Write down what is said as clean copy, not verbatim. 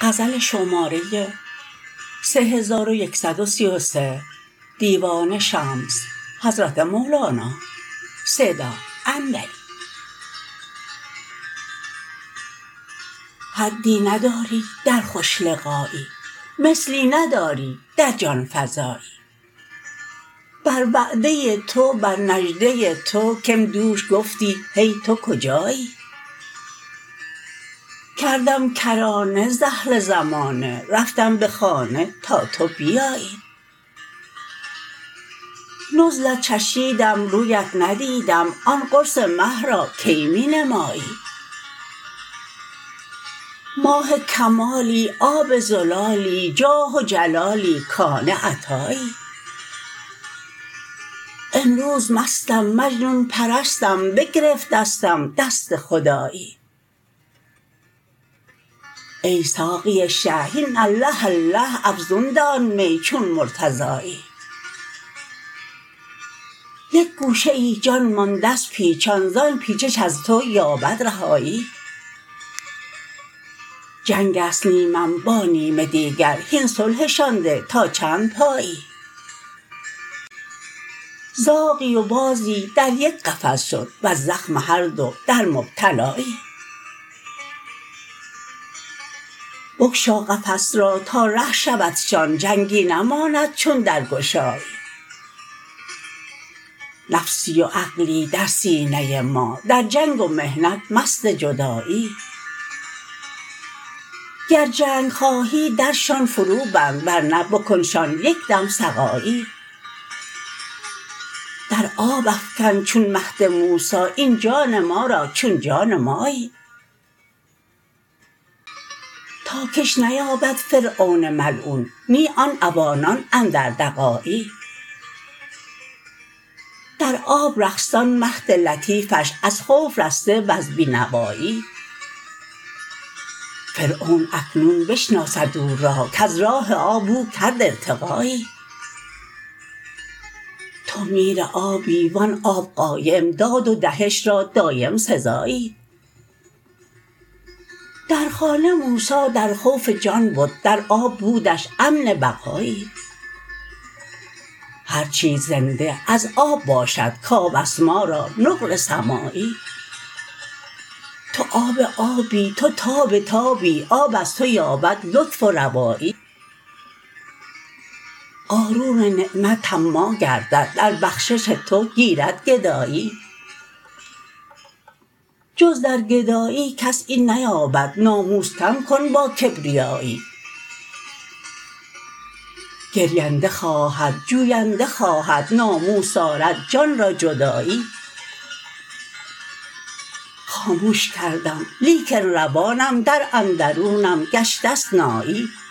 حدی نداری در خوش لقایی، مثلی نداری در جان فزایی. بر وعده تو بر نجده تو کم دوش گفتی هی تو کجایی. کردم کرانه ز اهل زمانه، رفتم به خانه تا تو بیایی. نزلت چشیدم رویت ندیدم، آن قرص مه را کی می نمایی. ماه کمالی آب زلالی، جاه و جلالی کان عطایی. امروز مستم مجنون پرستم، بگرفت دستم دست خدایی. ای ساقی شه هین الله الله، افزون ده آن می چون مرتضایی. یک گوشه ای جان مانده ست پیچان، زان پیچش از تو یابد رهایی. جنگ است نیمم با نیم دیگر، هین صلحشان ده تا چند پایی. زاغی و بازی در یک قفس شد، وز زخم هر دو در مبتلایی. بگشا قفس را تا ره شودشان، جنگی نماند چون درگشایی. نفسی و عقلی در سینه ما، در جنگ و محنت مست جدایی. گر جنگ خواهی درشان فروبند، ور نه بکنشان یک دم سقایی. در آب افکن چون مهد موسی، این جان ما را چون جان مایی. تا کش نیابد فرعون ملعون، نی آن عوانان اندر دغایی. در آب رقصان مهد لطیفش، از خوف رسته وز بی نوایی. فرعون اکنون بشناسد او را، کز راه آب او کرد ارتقایی. تو میر آبی و آن آب قایم، داد و دهش را دایم سزایی. در خانه موسی در خوف جان بد، در آب بودش امن بقایی. هر چیز زنده از آب باشد، کآب است ما را نقل سمایی. تو آب آبی تو تاب تابی، آب از تو یابد لطف و روایی. قارون نعمت طماع گردد، در بخشش تو گیرد گدایی. جز در گدایی کس این نیابد، ناموس کم کن با کبریایی. گرینده خواهد جوینده خواهد، ناموس آرد جان را جدایی. خاموش کردم لیکن روانم در اندرونم گشته ست نایی.